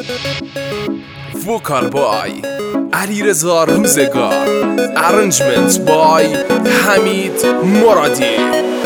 وکال بای علیرضا روزگار، ارنجمنت بای حمید مرادی.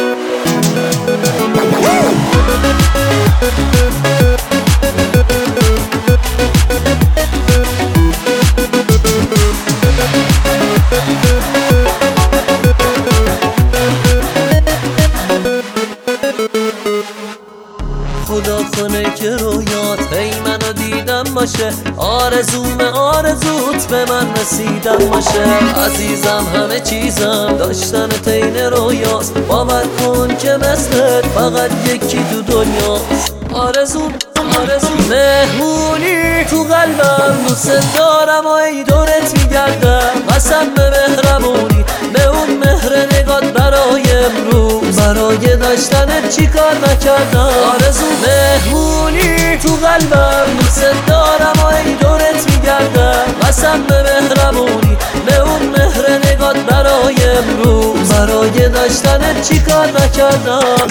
خدا کنه که رویات هی منو دیدم باشه، آرزوم آرزوت به من رسیدم باشه. عزیزم همه چیزم داشتن تین رویاست، باور کن که مثلت فقط یکی تو دنیاست. آرزوم مهمونی تو قلبم، دوست دارم و ای دورت میگردم. قسم به مهربونی به اون مهر نگات برای امروز، برای داشتنت چی کار نکردم. آرزوم مهمونی تو قلبم، دوست دارم و ای دورت میگردم. قسم به مهربونی به اون مهر نگات برای امروز، برای داشتنت چی کار نکردم.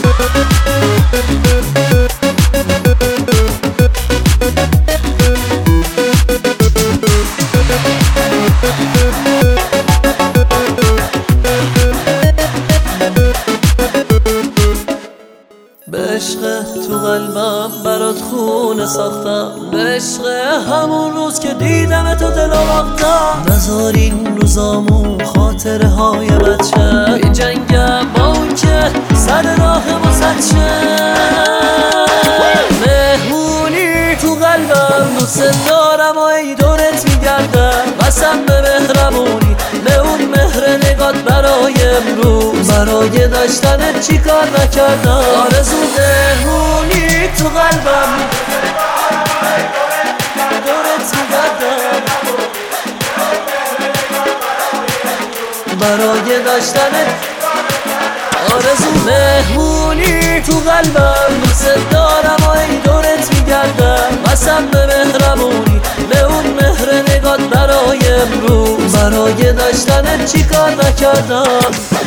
به عشق تو قلبم برات خونه ساختم، به عشق همون روز که دیدم تو دل باختم. نذار این روزامون خاطره های بچه، بی جنگم با اون که سر راه واسه مهمونی تو قلبم، دوست دارم و ای دورت میگردم. قسم به مهربونی به اون مهر نگات برای امروز، برای داشتنت چی کار نکردم. آرزو مهمونی تو قلبم، دورت میگردم برای داشتنت. آرزو مهمونی تو قلبم، دوست دارم و ای دورت میگردم. قسم به مهربونی به اون مهر نگات برای امروز، برای داشتنت چی کار نکردم.